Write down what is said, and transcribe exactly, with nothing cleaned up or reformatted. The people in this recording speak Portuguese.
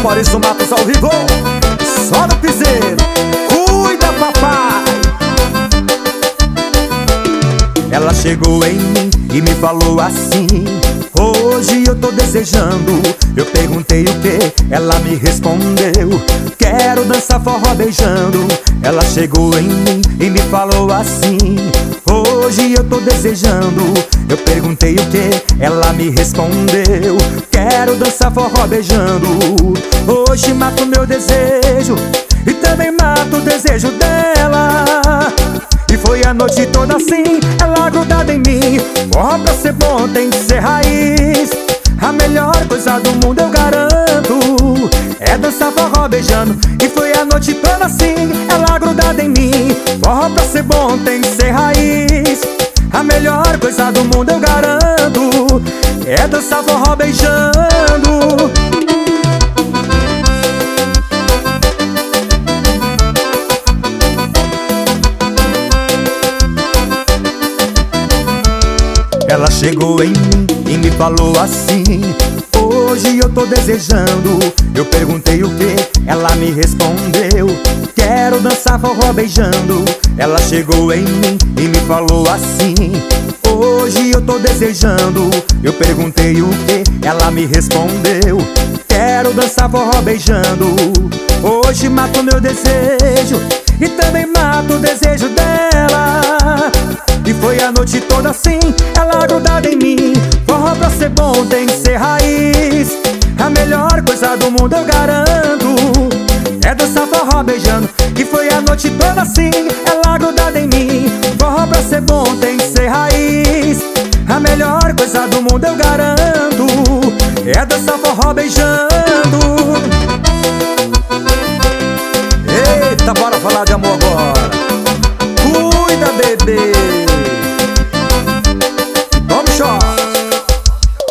Maurício Matos ao vivo, só no piseiro. Cuida, papai. Ela chegou em mim e me falou assim: hoje eu tô desejando. Eu perguntei o que, ela me respondeu: quero dançar forró beijando. Ela chegou em mim e me falou assim: hoje eu tô desejando. Eu perguntei o que, ela me respondeu: quero dançar forró beijando. Hoje mato meu desejo e também mato o desejo dela. E foi a noite toda assim, ela grudada em mim. Forró pra ser bom tem que ser raiz. A melhor coisa do mundo eu garanto é dançar forró beijando. E foi a noite toda assim, ela grudada em mim. Forró pra ser bom tem que ser raiz. A melhor coisa do mundo eu garanto é dançar forró beijando. Ela chegou em mim e me falou assim: hoje eu tô desejando. Eu perguntei o que, ela me respondeu: quero dançar forró beijando. Ela chegou em mim e me falou assim: hoje eu tô desejando. Eu perguntei o que, ela me respondeu: quero dançar forró beijando. Hoje mato meu desejo e também mato o desejo dela. E foi a noite toda assim, ela grudada em mim. Forró pra ser bom tem que ser raiz. A melhor coisa do mundo eu garanto é dançar forró beijando. E foi a noite toda assim, ela grudada em mim. Forró pra ser bom tem que ser raiz. A melhor coisa do mundo eu garanto é dançar forró beijando. Eita, bora falar de amor.